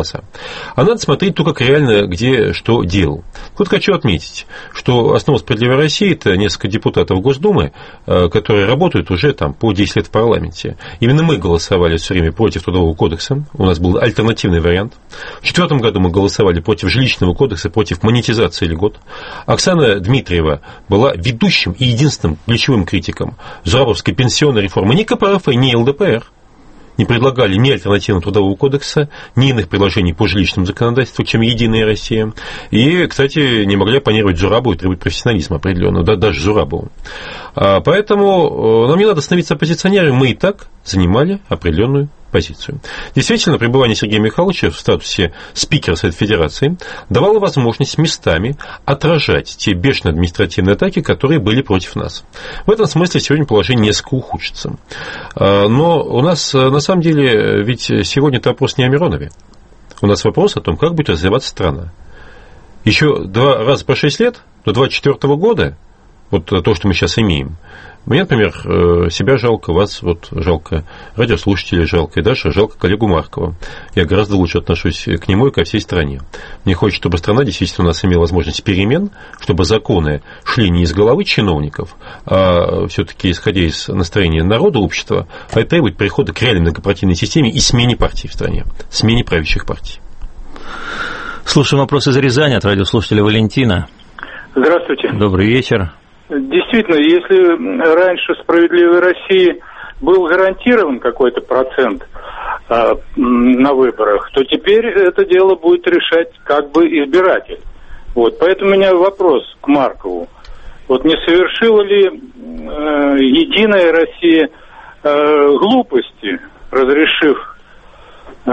S3: глаза. А надо смотреть только как реально где что делал. Вот хочу отметить, что основа «Справедливой России» – это несколько депутатов Госдумы, которые работают уже там по десять лет в парламенте. Именно мы голосовали все время против Трудового кодекса, у нас был альтернативный вариант. В две тысячи четвёртом году мы голосовали против Жилищного кодекса, против монетизации льгот. Оксана Дмитриева была ведущим и единственным ключевым критиком Зурабовской пенсионной реформы. Ни ка пэ эр эф, ни эл дэ пэ эр не предлагали ни альтернативного Трудового кодекса, ни иных предложений по жилищному законодательству, чем «Единая Россия». И, кстати, не могли оппонировать Зурабову и требовать профессионализма определенного, да, даже Зурабову. Поэтому нам не надо становиться оппозиционерами, мы и так занимали определенную позицию. Действительно, пребывание Сергея Михайловича в статусе спикера Совета Федерации давало возможность местами отражать те бешеные административные атаки, которые были против нас. В этом смысле сегодня положение несколько ухудшится. Но у нас, на самом деле, ведь сегодня это вопрос не о Миронове. У нас вопрос о том, как будет развиваться страна. Еще два раза по шесть лет, до двадцать четвёртого года, вот то, что мы сейчас имеем, мне, например, себя жалко, вас вот жалко, радиослушателей жалко, и даже жалко коллегу Маркова. Я гораздо лучше отношусь к нему и ко всей стране. Мне хочется, чтобы страна действительно у нас имела возможность перемен, чтобы законы шли не из головы чиновников, а все-таки исходя из настроения народа, общества, а это требует перехода к реальной многопартийной системе и смене партий в стране, смене правящих партий.
S2: Слушаем вопрос из Рязани от радиослушателя Валентина.
S14: Здравствуйте.
S2: Добрый вечер.
S14: Действительно, если раньше в «Справедливой России» был гарантирован какой-то процент а, на выборах, то теперь это дело будет решать как бы избиратель. Вот, поэтому у меня вопрос к Маркову. Вот не совершила ли э, «Единая Россия» э, глупости, разрешив э,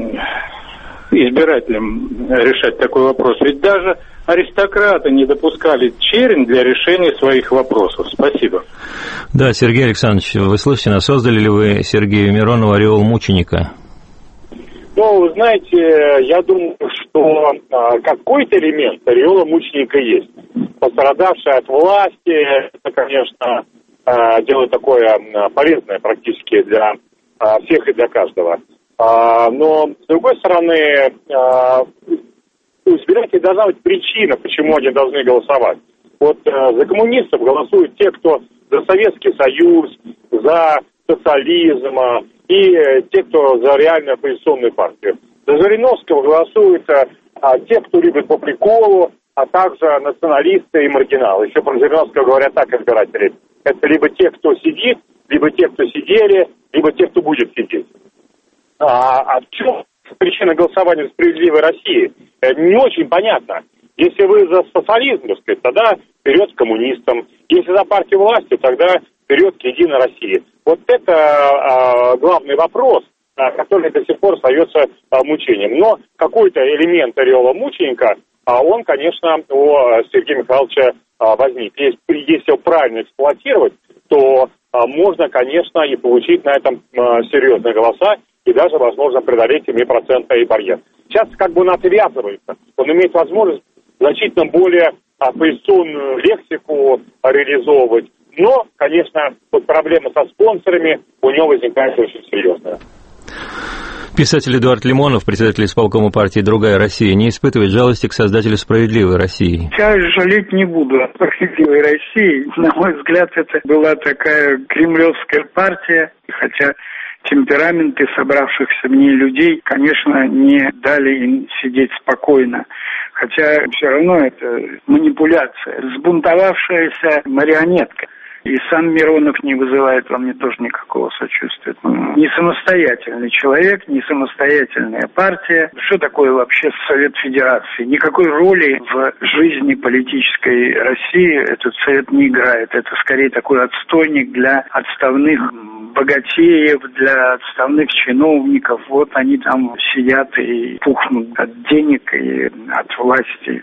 S14: избирателям решать такой вопрос? Ведь даже аристократы не допускали черен для решения своих вопросов. Спасибо.
S2: Да, Сергей Александрович, вы слышите нас, создали ли вы Сергею Миронову ореол мученика?
S4: Ну, вы знаете, я думаю, что а, какой-то элемент ореола мученика есть. Пострадавший от власти, это, конечно, а, дело такое а, полезное практически для а, всех и для каждого. А, но, с другой стороны, а, у избирателей должна быть причина, почему они должны голосовать. Вот э, за коммунистов голосуют те, кто за Советский Союз, за социализм, и э, те, кто за реальную оппозиционную партию. За Жириновского голосуют э, те, кто любит по приколу, а также националисты и маргиналы. Еще про Жириновского говорят так избиратели. Это либо те, кто сидит, либо те, кто сидели, либо те, кто будет сидеть. А, а в чем причина голосования в «Справедливой России»? Не очень понятно. Если вы за социализм, так сказать, тогда вперед к коммунистам. Если за партию власти, тогда вперед к «Единой России». Вот это а, главный вопрос, а, который до сих пор остается а, мучением. Но какой-то элемент ореола мученика, а он, конечно, у Сергея Михайловича а, возник. Если, если его правильно эксплуатировать, то а, можно, конечно, и получить на этом а, серьезные голоса, и даже, возможно, преодолеть семипроцентный барьер. Сейчас как бы он отвязывается. Он имеет возможность значительно более оппозиционную лексику реализовывать. Но, конечно, вот проблема со спонсорами у него возникает очень серьезная.
S2: Писатель Эдуард Лимонов, председатель исполкома партии «Другая Россия», не испытывает жалости к создателю «Справедливой России».
S15: Я жалеть не буду о «Справедливой России». На мой взгляд, это была такая кремлевская партия, хотя темпераменты собравшихся в ней людей, конечно, не дали им сидеть спокойно. Хотя все равно это манипуляция. Сбунтовавшаяся марионетка. И сам Миронов не вызывает во мне тоже никакого сочувствия. Не самостоятельный человек, не самостоятельная партия. Что такое вообще Совет Федерации? Никакой роли в жизни политической России этот Совет не играет. Это скорее такой отстойник для отставных богатеев, для отставных чиновников. Вот они там сидят и пухнут от денег и от власти.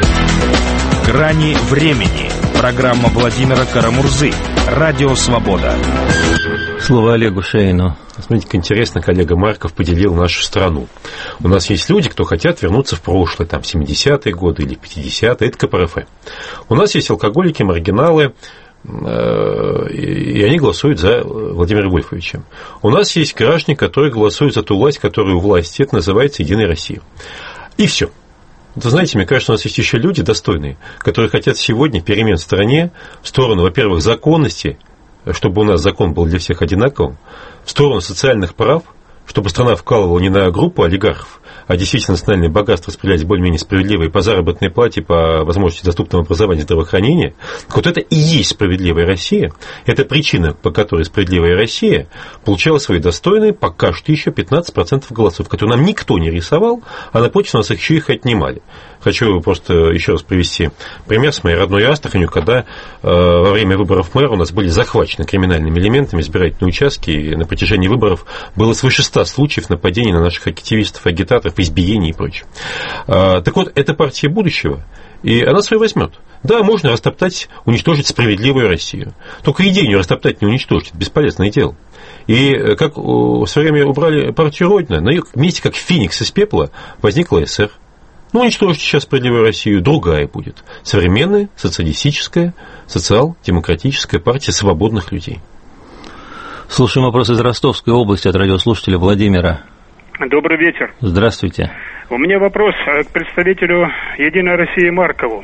S1: «Грани времени». Программа Владимира Карамурзы. Радио «Свобода».
S2: Слово Олегу Шейну.
S3: Смотрите, как интересно, коллега Марков поделил нашу страну. У нас есть люди, кто хотят вернуться в прошлое, там, семидесятые годы или пятидесятые, это ка пэ эр эф. У нас есть алкоголики, маргиналы, и они голосуют за Владимира Вольфовича. У нас есть граждане, которые голосуют за ту власть, которая у власти. Это называется «Единая Россия». И все. Вы знаете, мне кажется, у нас есть еще люди достойные, которые хотят сегодня перемен в стране в сторону, во-первых, законности, чтобы у нас закон был для всех одинаковым, в сторону социальных прав, чтобы страна вкалывала не на группу олигархов, а действительно национальное богатство распределять более-менее справедливо и по заработной плате, по возможности доступного образования и здравоохранения. Вот это и есть справедливая Россия. Это причина, по которой справедливая Россия получала свои достойные пока что еще пятнадцать процентов голосов, которые нам никто не рисовал, а напротив нас их еще их отнимали. Хочу просто еще раз привести пример с моей родной Астраханью, когда э, во время выборов мэра у нас были захвачены криминальными элементами избирательные участки, и на протяжении выборов было свыше ста случаев нападений на наших активистов, агитаторов, избиений и прочее. Э, так вот, это партия будущего, и она свою возьмет. Да, можно растоптать, уничтожить справедливую Россию. Только идею не растоптать, не уничтожить. Это бесполезное дело. И как в свое время убрали партию Родина, на ее месте, как феникс из пепла, возникла СССР. Ну, уничтожить сейчас справедливую Россию, другая будет. Современная, социалистическая, социал-демократическая партия свободных людей.
S2: Слушаем вопрос из Ростовской области от радиослушателя Владимира.
S16: Добрый вечер.
S2: Здравствуйте.
S16: У меня вопрос к представителю «Единой России» Маркову.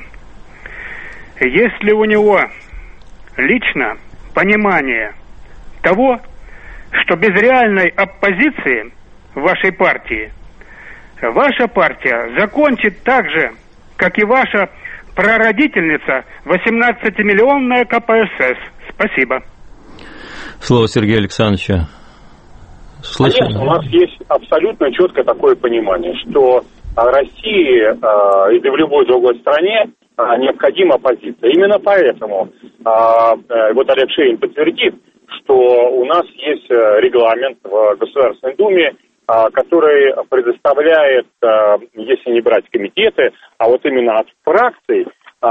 S16: Есть ли у него лично понимание того, что без реальной оппозиции в вашей партии ваша партия закончит так же, как и ваша прародительница, восемнадцатимиллионная ка пэ эс эс? Спасибо.
S2: Слово Сергею Александровичу. Слышали?
S4: Конечно, у нас есть абсолютно четкое такое понимание, что России э, или в любой другой стране э, необходима оппозиция. Именно поэтому э, э, вот Олег Шейн подтвердит, что у нас есть регламент в Государственной Думе, э, который предоставляет, э, если не брать комитеты, а вот именно от фракций, э,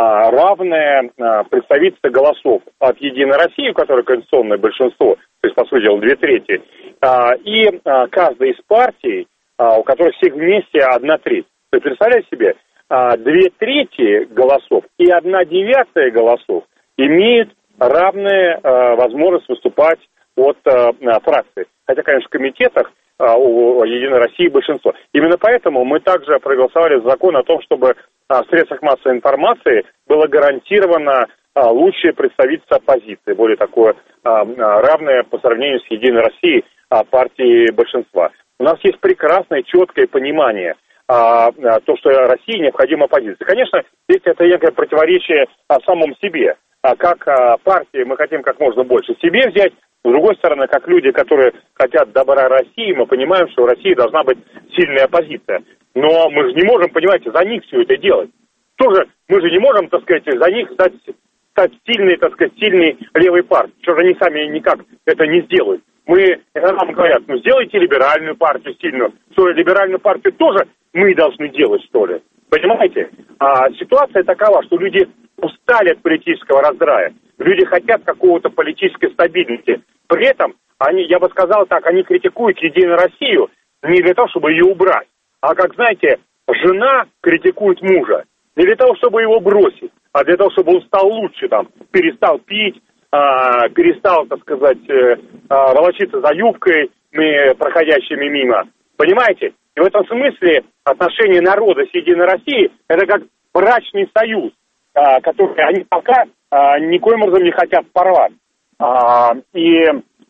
S4: равное э, представительство голосов от «Единой России», у которой конституционное большинство, то есть, по сути дела, две трети, э, и э, каждой из партий, у которых все вместе одна треть. Вы представляете себе, две трети голосов и одна девятая голосов имеют равную возможность выступать от фракции. Хотя, конечно, в комитетах у «Единой России» большинство. Именно поэтому мы также проголосовали за закон о том, чтобы в средствах массовой информации было гарантировано лучшее представительство оппозиции, более такое равное по сравнению с «Единой Россией» партии большинства. У нас есть прекрасное, четкое понимание, а, а, то, что России необходима оппозиция. Конечно, здесь это некое противоречие а, самому себе. А, как а, партии мы хотим как можно больше себе взять, с другой стороны, как люди, которые хотят добра России, мы понимаем, что у России должна быть сильная оппозиция. Но мы же не можем, понимаете, за них все это делать. Тоже мы же не можем, так сказать, за них стать, стать сильной, так сказать, сильной левой партией. Что же они сами никак это не сделают. Мы, это нам говорят, ну сделайте либеральную партию сильную. Что, либеральную партию тоже мы должны делать, что ли? Понимаете? А, ситуация такова, что люди устали от политического раздрая. Люди хотят какого-то политической стабильности. При этом, они, я бы сказал так, они критикуют «Единую Россию» не для того, чтобы ее убрать, а, как знаете, жена критикует мужа не для того, чтобы его бросить, а для того, чтобы он стал лучше, там, перестал пить, А, перестал, так сказать, э, а, волочиться за юбкой, мы, проходящими мимо. Понимаете? И в этом смысле отношения народа с «Единой Россией» это как брачный союз, а, который они пока а, никоим образом не хотят порвать. А, и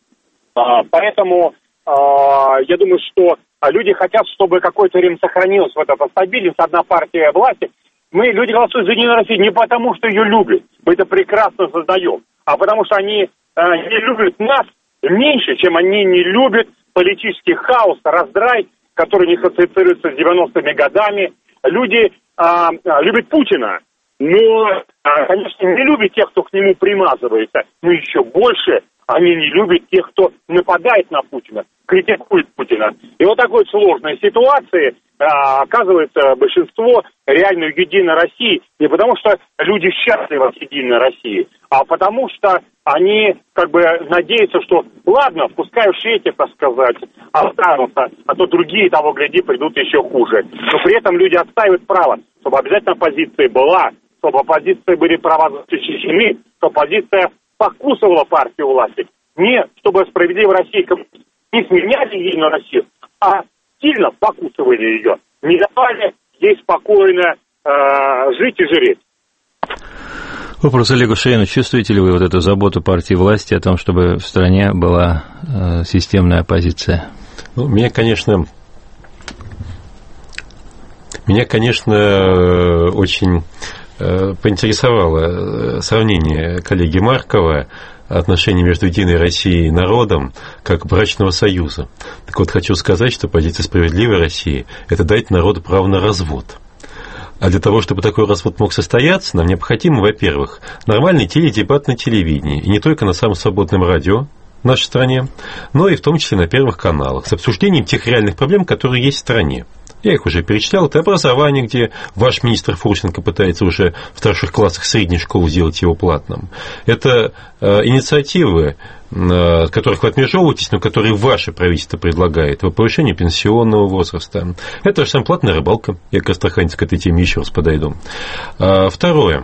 S4: а, поэтому а, я думаю, что люди хотят, чтобы какое-то время сохранилась вот эта стабильность, одна партия власти. Мы, люди голосуют за «Единую Россию» не потому, что ее любят, мы это прекрасно сознаем, а потому что они э, не любят нас меньше, чем они не любят политический хаос, раздрай, который не ассоциируется с девяностыми годами. Люди э, любят Путина, но, э, конечно, не любят тех, кто к нему примазывается, но еще больше они не любят тех, кто нападает на Путина, критикует Путина. И вот такой сложной ситуации а, оказывается большинство реально в «Единой России не потому, что люди счастливы в «Единой России», а потому что они как бы надеются, что ладно, пускай уж эти, так сказать, останутся, а то другие, того гляди, придут еще хуже. Но при этом люди отстаивают право, чтобы обязательно оппозиция была, чтобы оппозиции были права защищены, чтобы оппозиция покусывала партию власти. Не чтобы «Справедливая Россия» не сменяли Единую Россию, а сильно покусывали ее. Не давали ей спокойно э, жить и жиреть.
S2: Вопрос Олегу Шейну. Чувствуете ли вы вот эту заботу партии власти о том, чтобы в стране была э, системная оппозиция?
S3: Ну, меня, конечно, меня, конечно, очень э, поинтересовало сравнение коллеги Маркова отношения между Единой Россией и народом как брачного союза. Так вот, хочу сказать, что позиция «Справедливой России» – это дать народу право на развод. А для того, чтобы такой развод мог состояться, нам необходимо, во-первых, нормальный теледебат на телевидении, и не только на самом свободном радио в нашей стране, но и в том числе на первых каналах, с обсуждением тех реальных проблем, которые есть в стране. Я их уже перечислял. Это образование, где ваш министр Фурченко пытается уже в старших классах средней школы сделать его платным. Это э, инициативы, э, от которых вы отмежевываетесь, но которые ваше правительство предлагает, по повышению пенсионного возраста. Это же сам платная рыбалка. Я к астраханец к этой теме еще раз подойду. А, второе.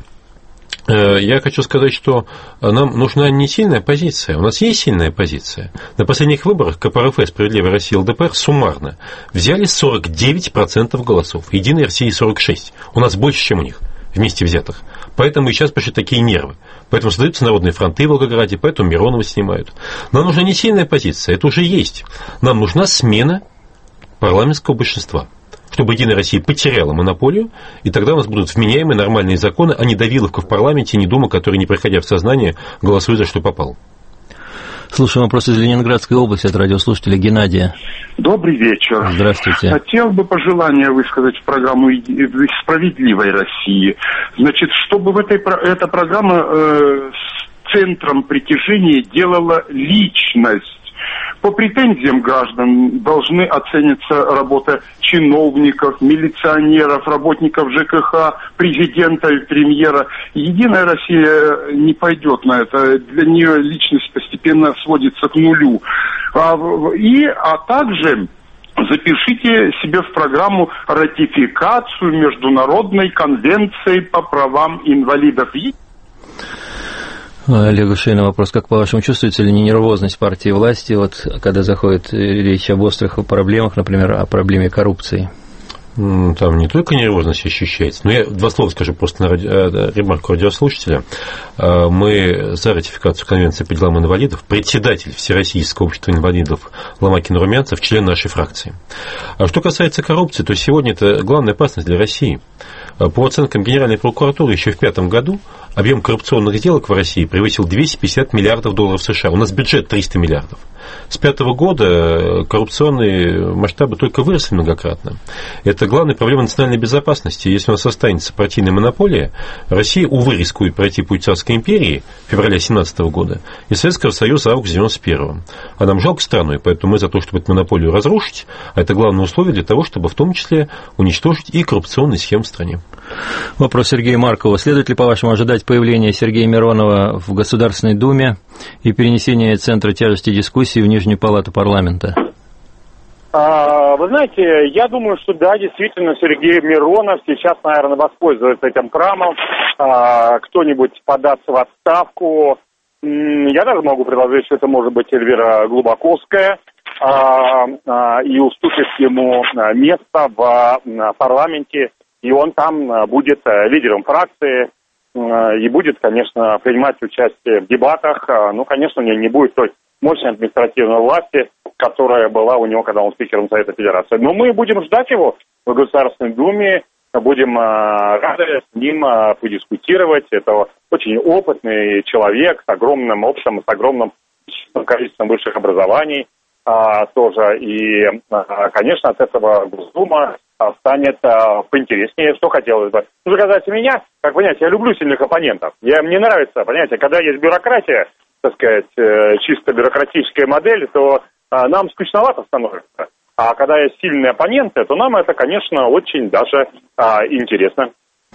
S3: Я хочу сказать, что нам нужна не сильная позиция. У нас есть сильная позиция. На последних выборах ка пэ эр эф, «Справедливая Россия», эл дэ пэ эр суммарно взяли сорок девять процентов голосов. Единая Россия сорок шесть процентов. У нас больше, чем у них, вместе взятых. Поэтому и сейчас пошли такие нервы. Поэтому создаются народные фронты в Волгограде, поэтому Миронова снимают. Нам нужна не сильная позиция, это уже есть. Нам нужна смена парламентского большинства, чтобы Единая Россия потеряла монополию, и тогда у нас будут вменяемые нормальные законы, а не давиловка в парламенте, не Дума, который, не проходя в сознание, голосует за что попал.
S2: Слушаем вопрос из Ленинградской области от радиослушателя Геннадия.
S17: Добрый вечер.
S2: Здравствуйте.
S17: Хотел бы пожелание высказать в программу «Справедливой России». Значит, чтобы в этой, эта программа э, с центром притяжения делала личность. По претензиям граждан должны оцениться работа чиновников, милиционеров, работников жэ ка ха, президента и премьера. Единая Россия не пойдет на это. Для нее личность постепенно сводится к нулю. А, и, а также запишите себе в программу ратификацию Международной конвенции по правам инвалидов.
S2: Олегу Шейну вопрос. Как, по-вашему, чувствуется ли нервозность партии власти, вот, когда заходит речь об острых проблемах, например, о проблеме коррупции?
S3: Там не только нервозность ощущается, но я два слова скажу просто на ради... ремарку радиослушателя. Мы за ратификацию Конвенции по делам инвалидов, председатель Всероссийского общества инвалидов Ломакин Румянцев, член нашей фракции. А что касается коррупции, то сегодня это главная опасность для России. По оценкам Генеральной прокуратуры, еще в пятом году объем коррупционных сделок в России превысил двести пятьдесят миллиардов долларов США. У нас бюджет триста миллиардов. С пятого года коррупционные масштабы только выросли многократно. Это главная проблема национальной безопасности. Если у нас останется партийная монополия, Россия, увы, рискует пройти путь царской империи февраля семнадцатого года и Советского Союза августа девяносто первого. А нам жалко страну, и поэтому мы за то, чтобы эту монополию разрушить, а это главное условие для того, чтобы в том числе уничтожить и коррупционные схемы в стране.
S2: Вопрос Сергею Маркову. Следует ли, по-вашему, ожидать появления Сергея Миронова в Государственной Думе и перенесения центра тяжести дискуссии в Нижнюю палату парламента?
S4: А, вы знаете, я думаю, что да, действительно, Сергей Миронов сейчас, наверное, воспользуется этим правом. А, кто-нибудь податься в отставку. Я даже могу предложить, что это может быть Эльвира Глубоковская. А, а, и уступит ему место в парламенте. И он там будет лидером фракции и будет, конечно, принимать участие в дебатах. Ну, конечно, не будет той мощной административной власти, которая была у него, когда он спикером Совета Федерации. Но мы будем ждать его в Государственной Думе, будем рады с ним подискутировать. Это очень опытный человек с огромным опытом, с огромным количеством высших образований тоже. И, конечно, от этого Госдума станет а, поинтереснее, что хотелось бы. Ну, что касается меня, как понимаете, я люблю сильных оппонентов. Я, мне нравится, понимаете, когда есть бюрократия, так сказать, э, чисто бюрократическая модель, то а, нам скучновато становится. А когда есть сильные оппоненты, то нам это, конечно, очень даже а, интересно.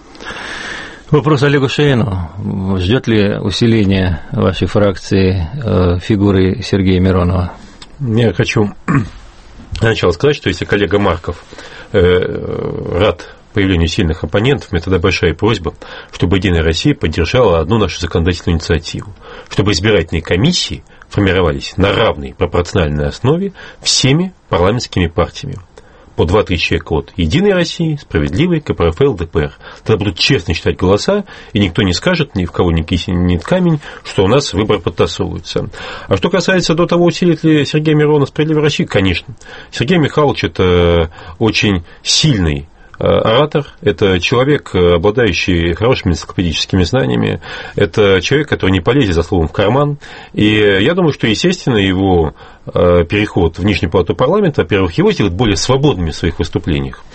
S2: Вопрос Олегу Шейну. Ждет ли усиление вашей фракции э, фигуры Сергея Миронова?
S3: Я хочу сначала сказать, что если коллега Марков э, рад появлению сильных оппонентов, у меня тогда большая просьба, чтобы «Единая Россия» поддержала одну нашу законодательную инициативу, чтобы избирательные комиссии формировались на равной пропорциональной основе всеми парламентскими партиями. По два-три человека от «Единой России», «Справедливой», ка пэ эр эф, эл дэ пэ эр. Тогда будут честно считать голоса, и никто не скажет, ни в кого ни кисень, ни камень, что у нас выборы подтасовываются. А что касается до того, усилит ли Сергей Миронов «Справедливую Россию», конечно. Сергей Михайлович – это очень сильный оратор, это человек, обладающий хорошими энциклопедическими знаниями, это человек, который не полезет за словом в карман, и я думаю, что, естественно, его переход в нижнюю палату парламента, во-первых, его сделает более свободными в своих выступлениях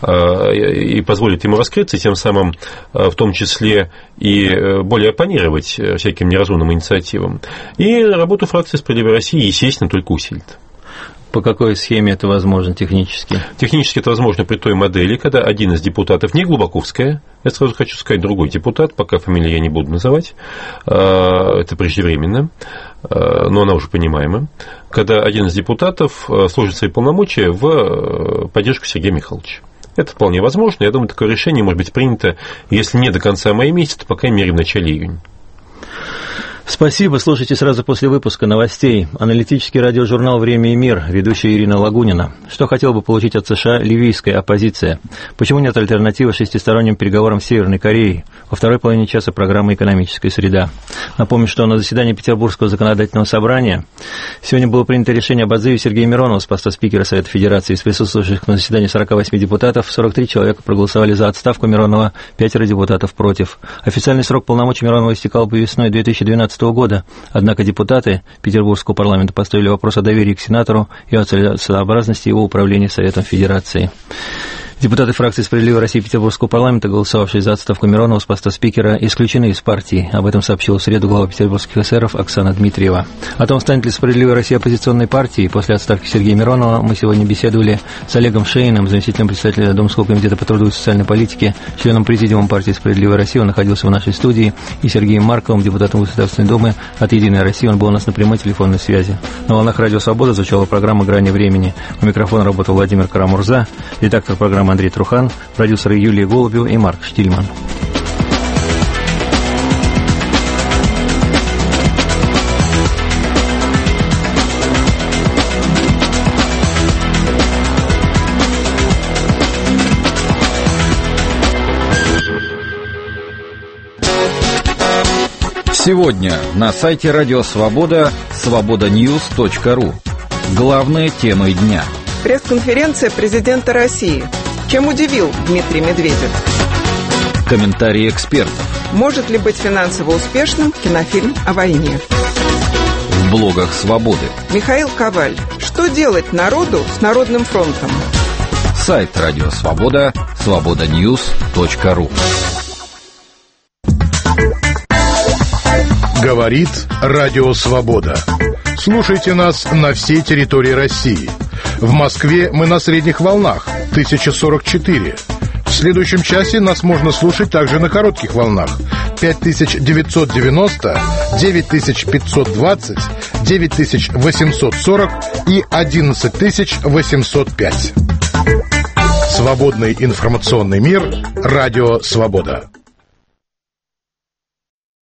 S3: и позволит ему раскрыться, тем самым в том числе и более оппонировать всяким неразумным инициативам. И работу фракции «Справедливой России», естественно, только усилит.
S2: По какой схеме это возможно технически?
S3: Технически это возможно при той модели, когда один из депутатов, не Глубаковская, я сразу хочу сказать, другой депутат, пока фамилию я не буду называть, это преждевременно, но она уже понимаема, когда один из депутатов сложит свои полномочия в поддержку Сергея Михайловича. Это вполне возможно. Я думаю, такое решение может быть принято, если не до конца мая месяца, то, по крайней мере, в начале июня.
S2: Спасибо. Слушайте сразу после выпуска новостей. Аналитический радиожурнал «Время и мир», ведущая Ирина Лагунина. Что хотела бы получить от США ливийская оппозиция? Почему нет альтернативы шестисторонним переговорам с Северной Кореей? Во второй половине часа программы «Экономическая среда». Напомню, что на заседании Петербургского законодательного собрания сегодня было принято решение об отзыве Сергея Миронова с поста спикера Совета Федерации. Из присутствующих на заседании сорока восьми депутатов сорок три человека проголосовали за отставку Миронова, пятеро депутатов против. Официальный срок полномочий Миронова истекал бы весной две тысячи двенадцатого года. Однако депутаты Петербургского парламента поставили вопрос о доверии к сенатору и о целесообразности его управления Советом Федерации. Депутаты фракции «Справедливой России» Петербургского парламента, голосовавшие за отставку Миронова с поста спикера, исключены из партии. Об этом сообщила в среду глава петербургских эсеров Оксана Дмитриева. О том, станет ли «Справедливая Россия» оппозиционной партией после отставки Сергея Миронова, мы сегодня беседовали с Олегом Шейным, заместителем председателя Думского комитета по труду и социальной политике, членом президиума партии «Справедливая Россия». Он находился в нашей студии, и Сергеем Марковым, депутатом Государственной Думы от «Единой России». Он был у нас на прямой телефонной связи. На волнах «Радио Свобода» звучала программа «Грани времени». У микрофона работал Владимир Карамурза, редактор программы Андрей Трухан, продюсеры Юлия Голубева и Марк Штильман.
S18: Сегодня на сайте Радио Свобода свобода ньюс точка ру. Главные темы дня.
S19: Пресс-конференция президента России. Чем удивил Дмитрий Медведев?
S18: Комментарии экспертов.
S19: Может ли быть финансово успешным кинофильм о войне?
S18: В блогах «Свободы».
S19: Михаил Коваль. Что делать народу с Народным фронтом?
S18: Сайт Радио Свобода свобода ньюс точка ру.
S20: Говорит Радио Свобода. Слушайте нас на всей территории России. В Москве мы на средних волнах тысяча сорок четыре. В следующем часе нас можно слушать также на коротких волнах пять тысяч девятьсот девяносто, девять тысяч пятьсот двадцать, девять тысяч восемьсот сорок и одиннадцать тысяч восемьсот пять. Свободный информационный мир. Радио Свобода.